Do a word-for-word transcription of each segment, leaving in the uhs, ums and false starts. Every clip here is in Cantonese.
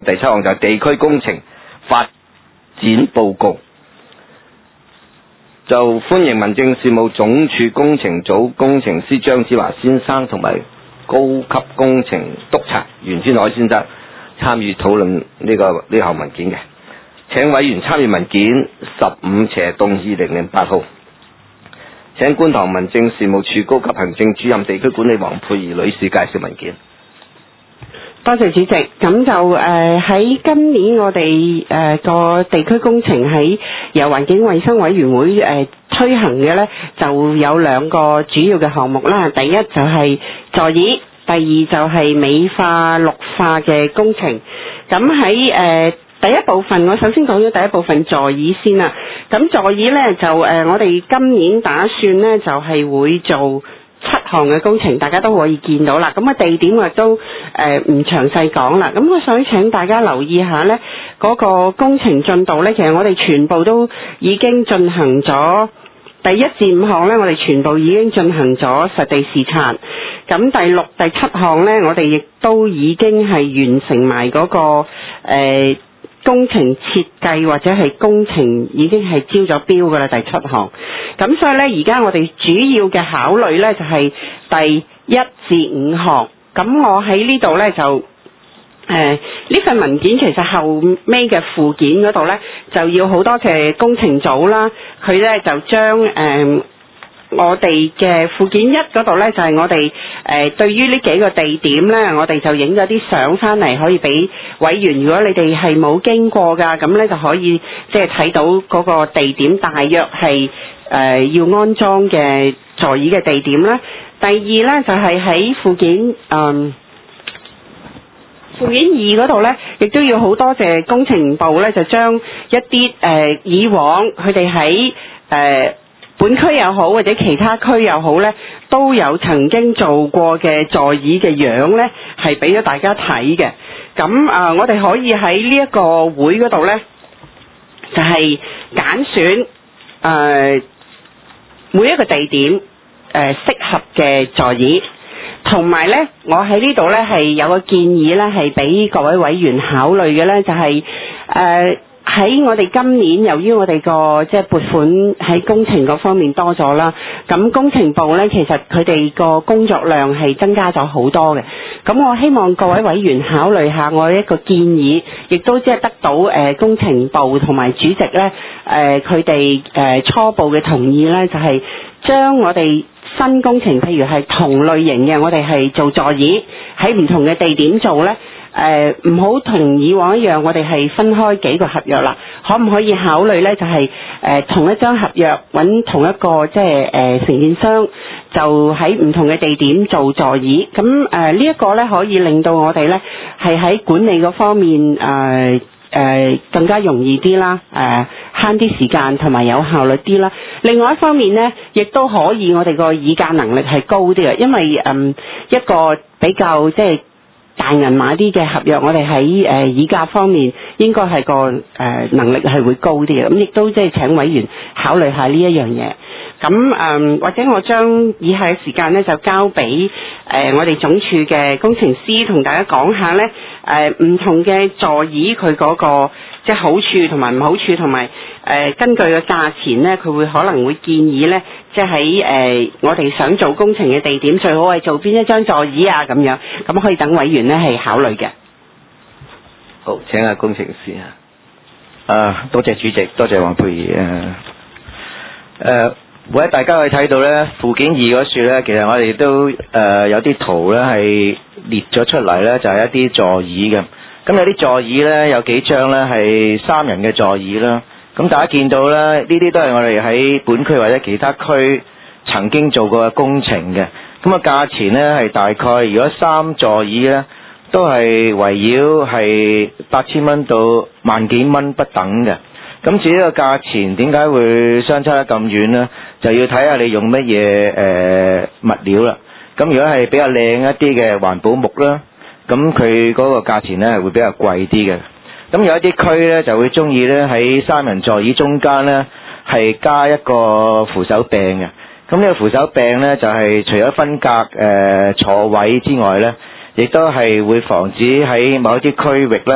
第七項就係地區工程發展報告，就歡迎民政事務總署工程組工程師張子華先生同埋高級工程督察袁天海先生參與討論呢個呢項文件嘅，請委員參與文件十五斜動二零零八號，請觀塘民政事務處高級行政主任地區管理黃佩儀女士介紹文件。 多謝主席，咁就誒喺、呃、今年我哋誒個地區工程喺由環境衛生委員會誒、呃、推行嘅呢，就有兩個主要嘅項目啦。第一就係座椅，第二就係美化綠化嘅工程。咁喺誒第一部分，我首先講咗第一部分座椅先啦。咁座椅呢，就誒、呃、我哋今年打算呢，就係、是、會做七項嘅工程，大家都可以見到啦。咁啊地點我都誒唔詳細講啦。咁我想請大家留意下呢嗰個工程進度呢，其實我哋全部都已經進行咗第一至五項呢，我哋全部已經進行咗實地視察。咁第六、第七項呢，我哋亦都已經係完成埋嗰個誒、呃工程設計或者係工程已經係招咗標㗎啦，第七項。咁所以呢，而家我哋主要嘅考慮呢，就係第一至五項。咁我喺呢度呢，就誒呢份文件其實後尾嘅附件嗰度呢，就要好多謝工程組啦，佢呢就將誒、呃我哋嘅附件一嗰度呢，就係我哋誒、呃、對於呢幾個地點呢，我哋就影咗啲相翻嚟，可以俾委員，如果你哋係冇經過㗎，咁呢就可以即係睇到嗰個地點大約係誒、呃、要安裝嘅座椅嘅地點啦。第二呢，就係、是、喺附件嗯附件二嗰度呢，亦都要好多謝工程部呢，就將一啲誒、呃、以往佢哋喺誒。呃本區又好或者其他區又好呢，都有曾經做過嘅座椅嘅樣呢，係俾咗大家睇嘅。咁啊、呃，我哋可以喺呢一個會嗰度呢，就係、是、揀選誒、呃、每一個地點誒、呃、適合嘅座椅，同埋呢，我喺呢度呢，係有個建議呢，係俾各位委員考慮嘅呢，就係、是、誒。呃喺我哋今年，由於我哋個即係撥款喺工程嗰方面多咗啦，咁工程部呢，其實佢哋個工作量係增加咗好多嘅。咁我希望各位委員考慮下我一個建議，亦都即係得到誒、呃、工程部同埋主席呢，誒佢哋誒初步嘅同意呢，就係、是、將我哋新工程，譬如係同類型嘅，我哋係做座椅喺唔同嘅地點做呢。誒唔好同以往一樣，我哋係分開幾個合約啦。可唔可以考慮呢？就係、是、誒、呃、同一張合約揾同一個即係誒承建商，就喺唔同嘅地點做座椅。咁誒呢一個呢，可以令到我哋呢係喺管理嗰方面誒誒、呃呃、更加容易啲啦，誒慳啲時間同埋有效率啲啦。另外一方面呢，亦都可以我哋個議價能力係高啲嘅，因為嗯一個比較即係大銀碼啲嘅合約，我哋喺誒議價方面應該係個誒、呃、能力係會高啲嘅，咁亦都即係請委員考慮下呢一樣嘢。咁誒、呃、或者我將以下嘅時間咧就交俾誒、呃、我哋總署嘅工程師同大家講下咧誒唔同嘅座椅佢嗰、那個即係好處同埋唔好處，同埋誒根據個價錢咧，佢會可能會建議咧，即係喺誒我哋想做工程嘅地點最好係做邊一張座椅啊咁樣，咁可以等委員咧係考慮嘅。 好，請下工程師啊。 啊，多謝主席，多謝黃佩儀啊。誒，或者大家可以睇到咧，附件二嗰處咧，其實我哋都誒、呃、有啲圖咧係列咗出嚟咧，就係、是、一啲座椅嘅。咁有啲座椅咧，有幾張咧係三人嘅座椅啦。咁大家見到咧，呢啲都係我哋喺本區或者其他區曾經做過嘅工程嘅。咁啊，價錢咧係大概，如果三座椅咧，都係圍繞係八千蚊到萬幾蚊不等嘅。咁至於個價錢點解會相差得咁遠呢？就要睇下你用乜嘢誒物料啦。咁如果係比較靚一啲嘅環保木啦，咁佢嗰個價錢咧係會比較貴啲嘅。咁有一啲區咧就會中意咧喺三人座椅中間咧係加一個扶手柄嘅。咁呢個扶手柄咧就係、是、除咗分隔誒、呃、坐位之外咧，亦都係會防止喺某一啲區域咧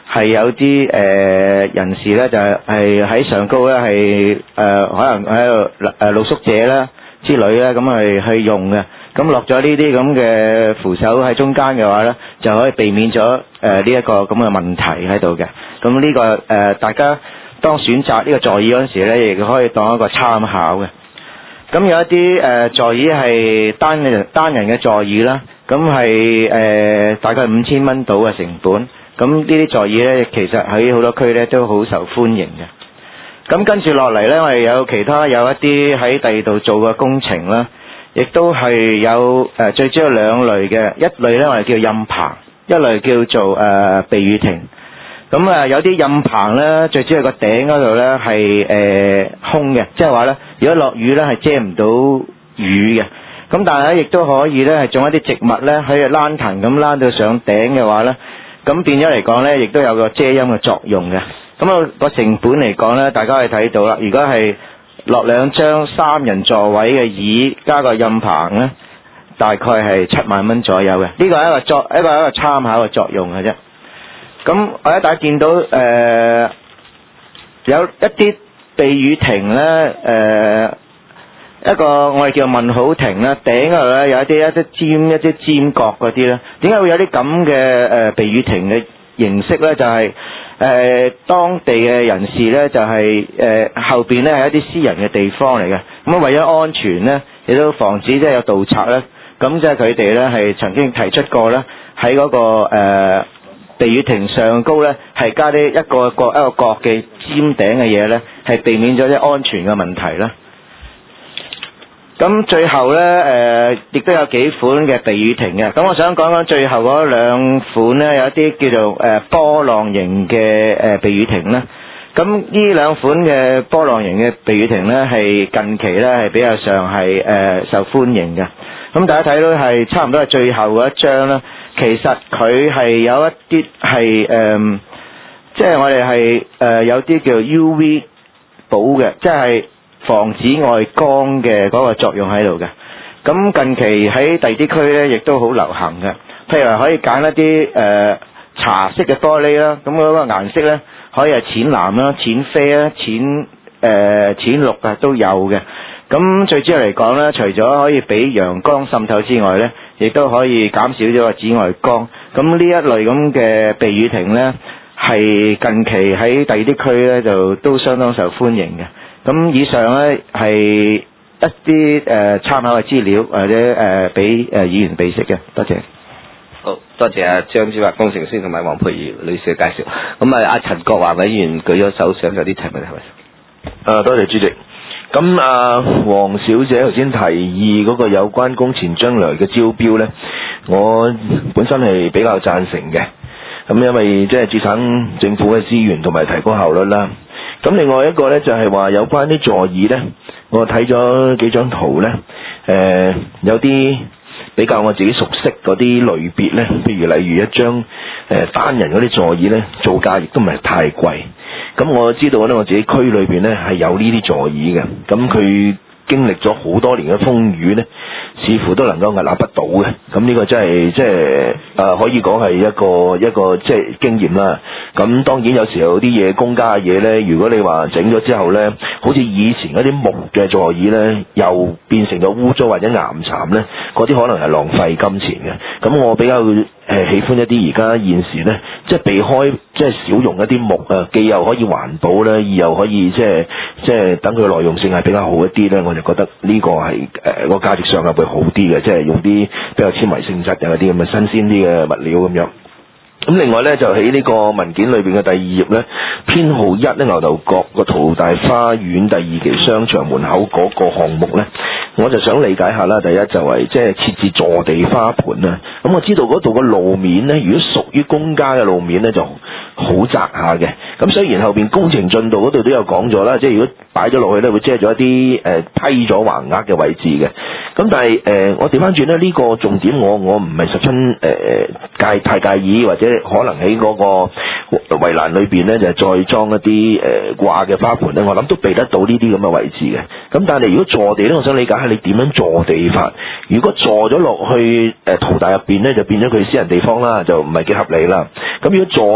係有啲誒、呃、人士咧就係係喺上高咧係誒可能喺度誒露宿者啦之類咧咁係去用嘅。咁落咗呢啲咁嘅扶手喺中間嘅話咧，就可以避免咗誒呢一個咁嘅問題喺度嘅。咁呢、這個誒、呃、大家當選擇呢個座椅嗰陣時咧，亦可以當一個參考嘅。咁有一啲誒、呃、座椅係單人單人嘅座椅啦，咁係誒大概五千蚊到嘅成本。咁呢啲座椅咧，其實喺好多區咧都好受歡迎嘅。咁跟住落嚟咧，我哋有其他有一啲喺第二度做嘅工程啦，亦都係有誒、呃、最主要兩類嘅，一類咧我哋叫蔭棚，一類叫做誒、呃、避雨亭。咁啊、呃、有啲蔭棚咧，最主要個頂嗰度咧係誒空嘅，即係話咧，如果落雨咧係遮唔到雨嘅。咁但係咧亦都可以咧係種一啲植物咧喺度躝藤咁躝到上頂嘅話咧，咁變咗嚟講咧，亦都有個遮陰嘅作用嘅。咁啊個成本嚟講咧，大家可以睇到啦。如果係落兩張三人座位嘅椅加個蔭棚咧，大概係七萬蚊左右嘅。呢個係一個作一個一個參考嘅作用嘅啫。咁我一大家見到誒、呃、有一啲避雨亭咧，誒、呃、一個我哋叫問號亭啦，頂嗰度咧有一啲一啲尖一啲尖角嗰啲咧，點解會有啲咁嘅誒避雨亭嘅形式咧？就係、是、誒、呃、當地嘅人士咧，就係、是、誒、呃、後邊咧係一啲私人嘅地方嚟嘅，咁為咗安全咧，亦都防止即係有盜賊咧，咁即係佢哋咧係曾經提出過咧喺嗰個誒、呃避雨亭上高咧，係加啲一個角一個角嘅尖頂嘅嘢咧，係避免咗啲安全嘅問題啦。咁最後咧，誒、呃、亦都有幾款嘅避雨亭嘅。咁我想講講最後嗰兩款咧，有一啲叫做誒、呃、波浪形嘅誒避雨亭啦。咁呢兩款嘅波浪形嘅避雨亭咧，係近期咧係比較上係誒、呃、受歡迎嘅。咁大家睇到係差唔多係最後嗰一張啦。其實佢係有一啲係誒，即係我哋係誒有啲叫 U V 保嘅，即係防紫外光嘅嗰個作用喺度嘅。咁近期喺第二啲區咧，亦都好流行嘅。譬如話可以揀一啲誒、呃、茶色嘅玻璃啦，咁嗰個顏色咧可以係淺藍啦、淺啡啦、淺誒、呃、淺綠啊都有嘅。咁最主要嚟講咧，除咗可以俾陽光滲透之外咧，亦都可以減少咗個紫外光。咁呢一類咁嘅避雨亭咧，係近期喺第二啲區咧就都相當受歡迎嘅。咁以上咧係一啲誒、呃、參考嘅資料，或者誒俾誒議員備識嘅。多謝。 好多謝阿張梓華工程師同埋黃佩儀女士嘅介紹。咁啊，阿陳國華委員舉咗手，想有啲提問係咪？ 誒，多謝主席。咁啊，黃小姐頭先提議嗰個有關工程將來嘅招標呢，我本身係比較贊成嘅。咁因為即係節省政府嘅資源同埋提高效率啦。咁另外一個呢，就係話有關啲座椅呢，我睇咗幾張圖呢，誒、呃、有啲比較我自己熟悉嗰啲類別呢，譬如例如一張誒、呃、單人嗰啲座椅呢，造價亦都唔係太貴。咁我知道咧，我自己區裏邊咧係有呢啲座椅嘅，咁佢經歷咗好多年嘅風雨咧，似乎都能夠屹立不倒嘅。咁呢個真係即係誒，可以講係一個一個即係經驗啦。咁當然有時候啲嘢公家嘅嘢咧，如果你話整咗之後咧，好似以前嗰啲木嘅座椅咧，又變成咗污糟或者岩殘咧，嗰啲可能係浪費金錢嘅。咁我比較誒喜歡一啲而家現時咧，即係避開即係少用一啲木啊，既又可以環保咧，又可以即係即係等佢耐用性係比較好一啲咧，我就覺得呢個係誒個價值上係會好啲嘅，即係用啲比較纖維性質嘅啲咁嘅新鮮啲嘅物料咁樣。咁另外咧就喺呢個文件裏邊嘅第二頁咧，編號一咧牛頭角個淘大花園第二期商場門口嗰個項目咧，我就想理解下啦。第一就係即係設置坐地花盤啊。咁我知道嗰度個路面咧，如果屬於公家嘅路面咧，就好窄下嘅。咁雖然後邊工程進度嗰度都有講咗啦，即係如果擺咗落去咧，會遮咗一啲誒、呃、批咗橫額嘅位置嘅。咁但係誒、呃，我調翻轉咧，呢、這個重點我我唔係十分誒介太介意，或者可能喺嗰個圍欄裏邊咧，就再裝一啲誒掛嘅花盆咧，我諗都避得到呢啲咁嘅位置嘅。咁但係如果坐地咧，我想理解下你點樣坐地法。如果坐咗落去誒淘大入邊咧，就變咗佢私人地方啦，就唔係幾合理啦。咁如果坐咗出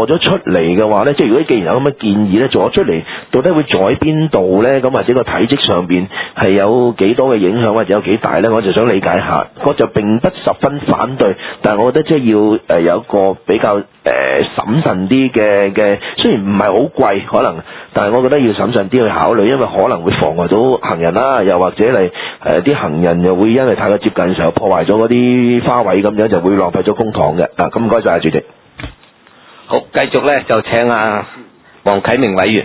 嚟嘅話咧，即係如果既然有咁嘅建議咧，做咗出嚟，到底會在邊度咧？咁或者個體積上邊係有幾多嘅影響，或者有幾大咧？我就想理解下。我就並不十分反對，但係我覺得即係要誒有一個比較誒審慎啲嘅嘅，雖然唔係好貴可能，但係我覺得要審慎啲去考慮，因為可能會妨礙到行人啦，又或者係誒啲行人又會因為太過接近嘅時候破壞咗嗰啲花位咁樣，就會浪費咗公帑嘅。啊，咁唔該晒主席。 好，繼續咧就請阿黃啟明委員。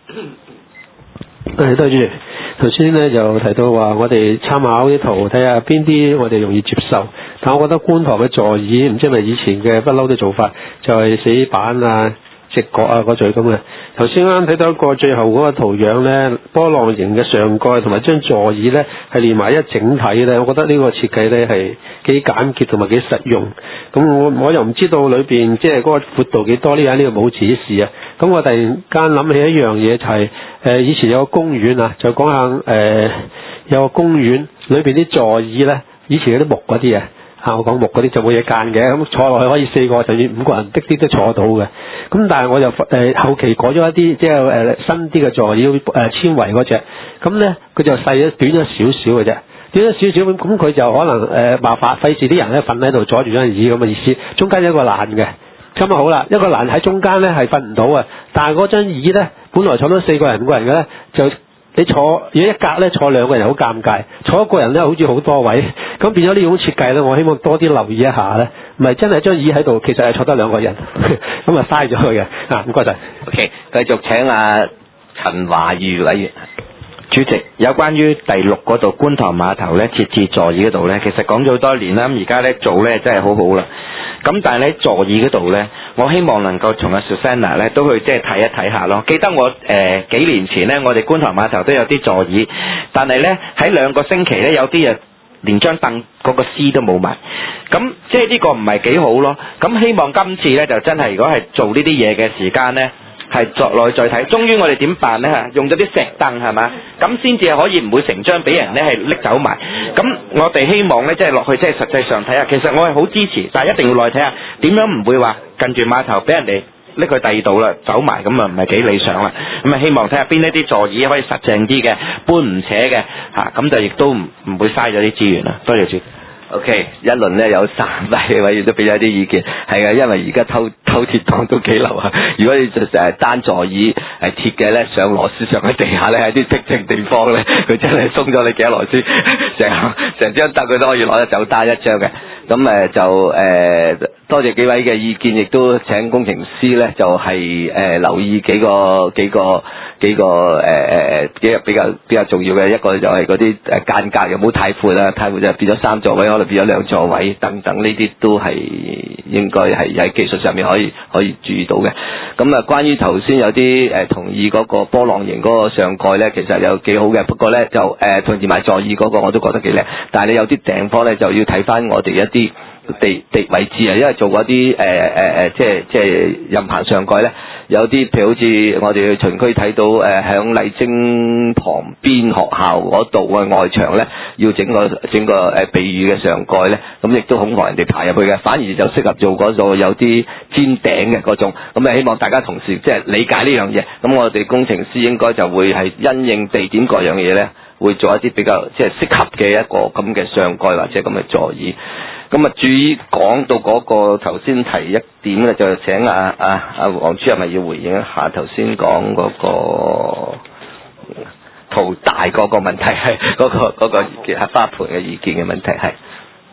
誒，多謝主席。頭先咧就提到話，我哋參考啲圖，睇下邊啲我哋容易接受。但我覺得觀塘嘅座椅，唔知係咪以前嘅不嬲嘅做法，就係、是、死板啊、直角啊嗰類咁嘅。頭先啱睇到一個最後嗰個圖樣咧，波浪形嘅上蓋同埋張座椅咧係連埋一整體咧，我覺得呢個設計咧係幾簡潔同埋幾實用。咁我我又唔知道裏邊即係嗰個闊度幾多，呢樣呢個冇指示啊。咁我突然間諗起一樣嘢就係、是、誒、呃、以前有個公園啊，就講下誒、呃、有個公園裏邊啲座椅咧，以前嗰啲木嗰啲啊。啊！我講木嗰啲就冇嘢間嘅，咁坐落去可以四個甚至五個人的啲都坐到嘅。咁但係我就誒、呃、後期改咗一啲即係誒新啲嘅座椅，誒、呃、纖維嗰隻。咁咧佢就細咗短咗少少嘅啫，短咗少少咁佢就可能誒麻煩費事啲人咧瞓喺度阻住張椅咁嘅意思。中間有一個欄嘅，咁啊好啦，一個欄喺中間咧係瞓唔到啊，但係嗰張椅咧本來坐到四個人五個人嘅咧就。你坐如果一格咧坐兩個人好尷尬，坐一個人咧好似好多位，咁變咗呢種設計咧，我希望多啲留意一下咧，唔係真係張椅喺度，其實係坐得兩個人，咁啊嘥咗佢嘅。啊，唔該晒。 OK，繼續請阿陳華裕委員。 主席，有關於第六嗰度觀塘碼頭咧設置座椅嗰度咧，其實講咗好多年啦，咁而家咧做咧真係好好啦。咁但係咧座椅嗰度咧，我希望能夠從阿 Susanna 咧都去即係睇一睇下咯。記得我誒、呃、幾年前咧，我哋觀塘碼頭都有啲座椅，但係咧喺兩個星期咧有啲啊連張凳嗰個絲都冇埋，咁即係呢個唔係幾好咯。咁希望今次咧就真係如果係做呢啲嘢嘅時間咧。係作內再睇，終於我哋點辦呢？用咗啲石凳係嘛，咁先至可以唔會成張俾人呢係拎走埋。咁我哋希望呢，即係落去即係實際上睇下。其實我係好支持，但係一定要落去睇下點樣唔會話近住碼頭俾人哋拎去第二度啦，走埋咁啊唔係幾理想啦。咁啊希望睇下邊一啲座椅可以實淨啲嘅，搬唔扯嘅嚇，咁就亦都唔唔會嘥咗啲資源啦。多謝主席。 OK，一輪咧有三位委員都俾咗啲意見，係啊，因為而家偷偷鐵檔都幾流啊！如果你就誒單座椅係鐵嘅咧，上螺絲上喺地下咧，喺啲僻靜地方咧，佢真係鬆咗你幾多螺絲，成成張凳佢都可以攞得走單一張嘅。咁誒就誒、呃、多謝幾位嘅意見，亦都請工程師咧就係、是、誒、呃、留意幾個幾個幾個誒誒誒幾個比較比較重要嘅，一個就係嗰啲誒間隔又冇太闊啦，太闊就變咗三座位，可能變咗兩座位等等，呢啲都係應該係喺技術上面可以可以注意到嘅。咁啊，關於頭先有啲誒、呃、同意嗰個波浪形嗰個上蓋咧，其實有幾好嘅，不過咧就誒、呃、同時埋座椅嗰個我都覺得幾靚，但係你有啲地方咧就要睇翻我哋一啲地地位置啊，因為做嗰啲誒誒誒即係即係任行上蓋咧，有啲譬如好似我哋去巡區睇到誒響麗晶旁邊學校嗰度嘅外牆咧，要整個整個誒避雨嘅上蓋咧，咁亦都恐嚇人哋爬入去嘅，反而就適合做嗰度有啲尖頂嘅嗰種，咁啊希望大家同時即係理解呢樣嘢，咁我哋工程師應該就會係因應地點各樣嘢咧，會做一啲比較即係適合嘅一個咁嘅上蓋或者咁嘅座椅。咁啊，至於講到嗰個頭先提一點咧，就請阿阿阿黃主任係要回應一下頭先講嗰個圖大嗰個問題，係嗰、嗰個嗰、嗰個意見係花盆嘅意見嘅問題係。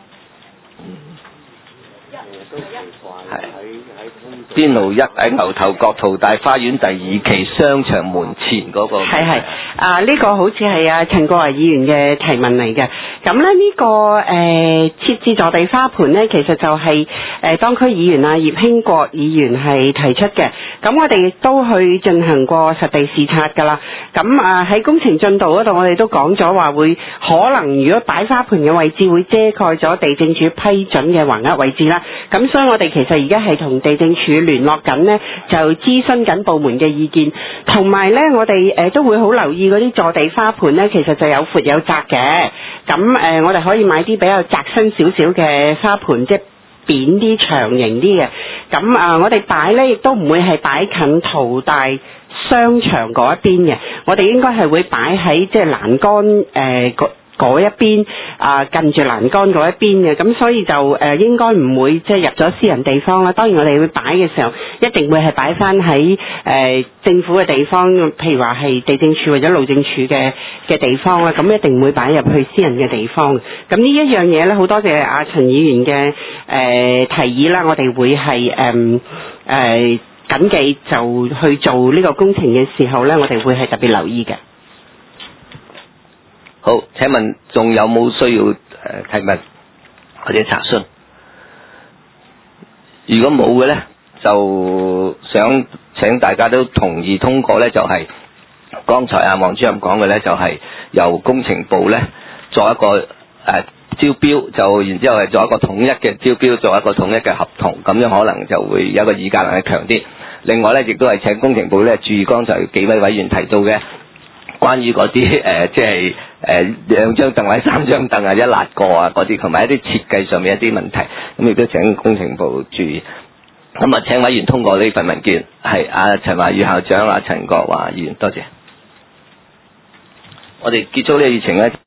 係邊路一喺牛頭角淘大花園第二期商場門前嗰、嗰個係係啊，呢、呢個好似係啊陳國華議員嘅提問嚟嘅。咁咧呢個誒、呃、設置坐地花盆咧，其實就係、是、誒、呃、當區議員啊葉興國議員係提出嘅。咁我哋亦都去進行過實地視察㗎啦。咁啊喺工程進度嗰度，我哋都講咗話會可能如果擺花盆嘅位置會遮蓋咗地政署批准嘅橫額位置啦。咁所以我哋其實而家係同地政署聯絡緊呢，就諮詢緊部門嘅意見，同埋呢，我哋誒、呃、都會好留意嗰啲坐地花盆呢，其實就有闊有窄嘅。咁誒、呃，我哋可以買啲比較窄身少少嘅花盆，即係扁啲、長型啲嘅。咁啊，我哋擺咧亦都唔會係擺近淘大商場嗰一邊嘅，我哋應該係會擺喺即係欄杆誒嗰嗰一邊啊，近住欄杆嗰一邊嘅，咁所以就誒、呃、應該唔會即係入咗私人地方啦。當然我哋會擺嘅時候，一定會係擺翻喺誒政府嘅地方，譬如話係地政處或者路政處嘅嘅地方啦，咁一定唔會擺入去私人嘅地方。咁呢一樣嘢咧，好多謝阿陳議員嘅誒、呃、提議啦，我哋會係誒誒。呃呃緊記就去做呢個工程嘅時候呢，我哋會係特別留意嘅。 好，請問仲有冇需要誒提問或者查詢？如果冇嘅呢，就想請大家都同意通過呢，就係、是、剛才阿黃主任講嘅呢，就係、是、由工程部呢作一個誒、呃、招標，就然之後係做一個統一嘅招標，做一個統一嘅合同，咁樣可能就會有一個議價能力強啲。另外咧，亦都係請工程部咧注意剛才幾位委員提到嘅關於嗰啲誒，即係誒兩張凳或者三張凳啊，一辣過啊嗰啲，同埋一啲設計上面一啲問題，咁亦都請工程部注意。咁啊，請委員通過呢份文件。係阿陳華宇校長、阿陳國華議員，多謝。我哋結束呢個議程咧。